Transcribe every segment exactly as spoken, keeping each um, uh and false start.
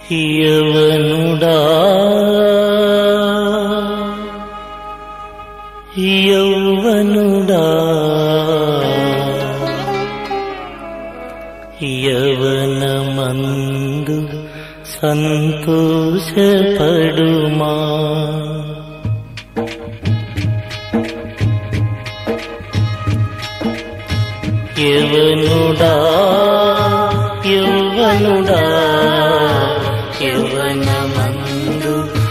యవనుడా యౌవనుడా యవనమందు సంతోషపడుమా. యవనుడా యౌవనుడా యవనమందు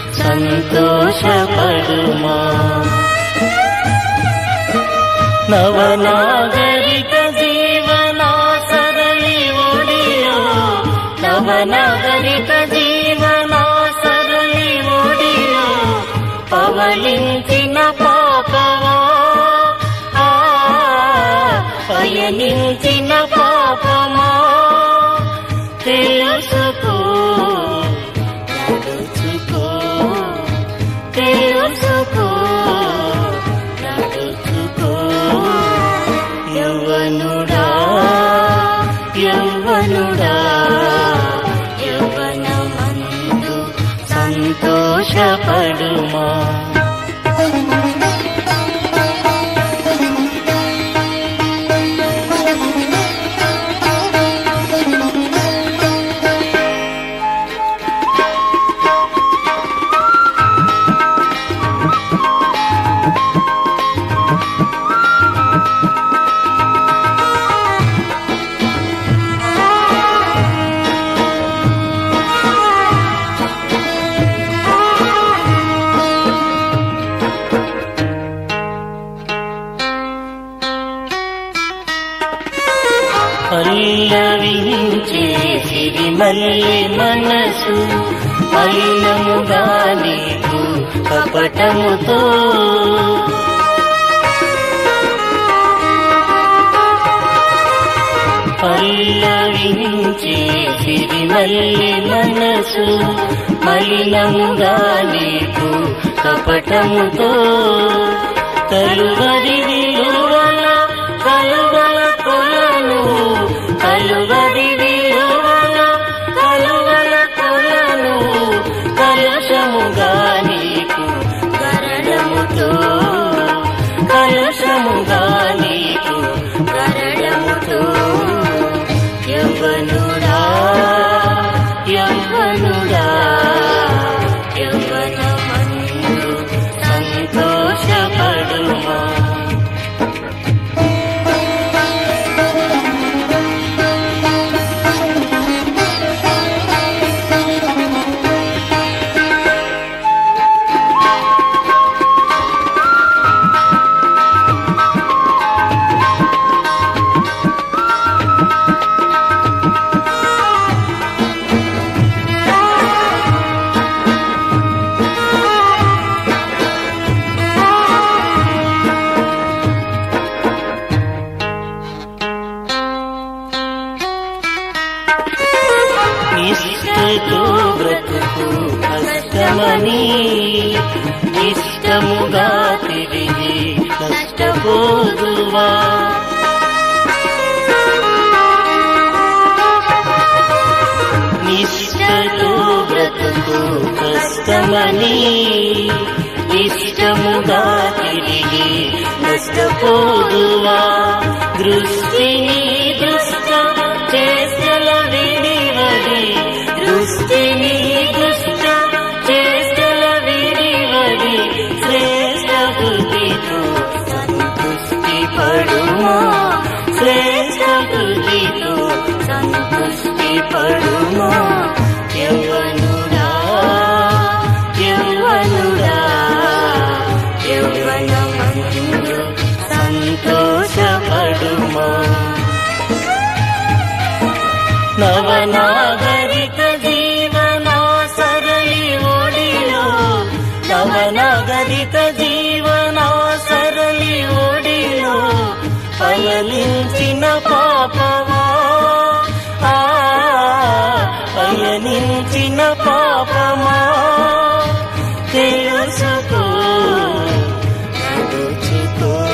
సంతోషపడుమా. నవనాగరిక జీవనా సరళి ఒడిలో నవనాగరిక జీవనా సరళి ఒడిలో పవలించిన పాపమా పయనించిన పాపమా తెలుసుకో నడుచుకో తెలుసుకో నడుచుకో. యవ్వనుడా యవ్వనుడా యవ్వనమందు సంతోషపడుమా. పల్లవించే సిరిమల్లె మనసు మలినముగా నీకు కపటముతో పల్లవించే సిరిమల్లె మనసు మలినముగా నీకు కపటముతో కలువరి విలువల కలువల కొలను కలువరి విలువల కలువల కొలను కలుషముగా నీకు కరణముతో కలుషముగా నీకు కరణముతో. యవ్వనుడా యవ్వనుడా యవ్వనమందు సంతోషపడుమా. ఇష్టతో బ్రతుకు కష్టమని ఇష్టముగా తిరిగి నష్టపోదువా. నిష్టతో బ్రతుకు కష్టమని ఇష్టముగా తిరిగి నష్టపోదువా. దృష్టిని దుష్ట చేష్టల విడివడి దృష్టిని దుష్ట చేష్టల విడివడి శ్రేష్ఠ బుద్ధితో సంతుష్టి పడుమా శ్రేష్ఠ బుద్ధితో సంతుష్టి పడుమా. యవ్వనుడా యవ్వనుడా యవ్వనమందు సంతోషపడుమా. నవనాగరిక జీవనా సరళి ఒడిలో నవనాగరిక జీవనా సరళి ఒడిలో పయనించిన పాపమా పయనించిన పాపమా తెలుసుకో నడుచుకో